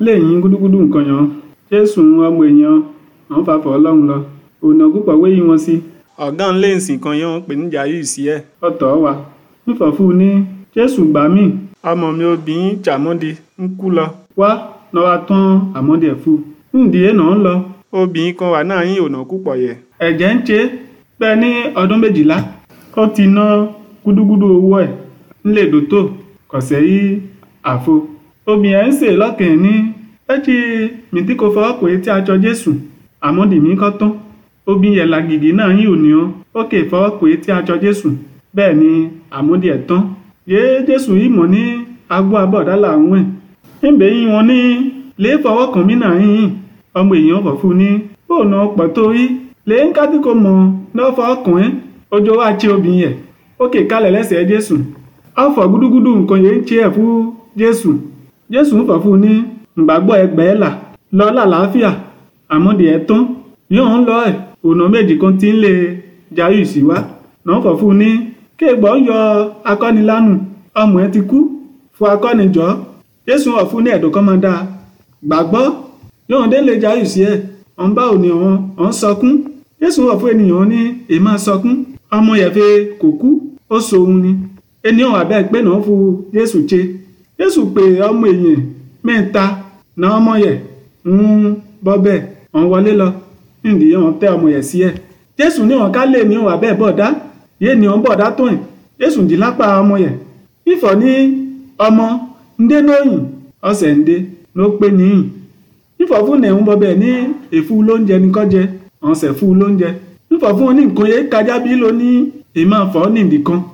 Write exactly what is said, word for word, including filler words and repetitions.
lẹ́yìn gúdúgúdú nǹkan yàn Jésù ọmọ èèyàn àwọn fàfọ̀ ọlọ́run lọ ọ̀nà púpọ̀ wéyí wọn sí. ọ̀gá ń lé ǹsìn kan yàn pè níjà yìí sí ẹ̀. ọ̀tọ̀ wa nífọ̀fù ní Jésù gbà mí ọmọ mi obìnrin Jàmọ́dì ń kú lọ. wá lọ́wọ́ tán àmọ́dì ẹ̀ fún ǹdí èèyàn ń lọ. obìnrin kan wà náà yín ọ̀nà púpọ̀ yẹ. ẹ̀jẹ̀ ń ṣe bẹ́ẹ̀ ní ọdún méjìlá ó ti ná gúdúgúdú owó ẹ̀ ńlẹ̀ dòtò kọ̀sẹ̀ yìí àfo. obìnrin ẹ̀ ń sè lọ́kàn ní ẹ̀jì mi tí kò fọwọ́ pé tí a jọ Jésù àmọ́dì mi kọ́ tán. obìnrin yẹ̀ làgìgì náà yín ò ní ọ́ ó kè fọwọ́ pé tí a jọ Jésù bẹ́ẹ̀ ni àmọ́dì ẹ̀ tán. yé Jésù yìí mọ̀ ní agbó abọ́ọ̀dá làwọn ẹ̀ ńbẹ̀ yín wọn ní lè fọwọ́ kàn mí náà yín ọmọ èèyàn fọ̀ fún ní bóònà pọ̀ tó rí lè ń ká tí kò mọ̀ náà fọwọ́ kàn ẹ́ ojú wa tí obìnrin yẹ̀ ó kè kálẹ̀ lẹ́sẹ̀ Jésù ọ̀fọ̀ gúdúgúdú nǹkan yẹn ń ṣe ẹ̀ fún Jésù. Jésù ń fọ̀ fún ní ìgbàgbọ́ ẹgbẹ́ là lọ lálàáfíà àmọ́dì ẹ̀ tán yóò ń lọ ẹ̀ ọ̀nà méjì kan tí ń lè jayú sí wá náà fọ̀ fún ní kéègbọ́ yọ akọ́ni lánù ọmọ ẹ ti kú fún akọ́ni jọ. Jésù wọ̀ fún ní ẹ̀dùn kan máa dáa gbàgbọ́ yóò dé lè jayú sí ẹ̀ ọ̀n bá òní ọ̀hún ọ̀n sọkún. Jésù wọ̀ fún ènìyàn ní èèmá sọkún ọmọ yẹ̀ fẹ́ kò kú ó so òun ni ènìyàn àbẹ́ pé náà fún Jésù ṣe. Jésù pé ọmọ èèyàn mẹ́ta náà ọmọ yẹ̀ ń bọ́ bẹ́ẹ̀ ọ̀n wọlé lọ nídìí ọ̀n tẹ́ ọmọ yẹ̀ sí ẹ̀. Jésù ní ọ̀n ká lè ní ọ̀n àbẹ́ bọ̀dá yé ni ọ̀n bọ̀dá tó ẹ̀. Jésù dì lápá ọmọ yẹ̀ ìfọ̀ ní ọmọ ndé lóyìn ọ̀sẹ̀ ndé ló pé níyìn ìfọ̀ fún nẹ̀ ń bọ́ bẹ́ẹ̀ ní èfú lóúnjẹ ní kọ́jẹ ọ̀sẹ̀ fún lóúnjẹ ìfọ̀ fún ní nǹkan yẹ kájá bí ló ní èèmọ̀ fọ́ nídìí kan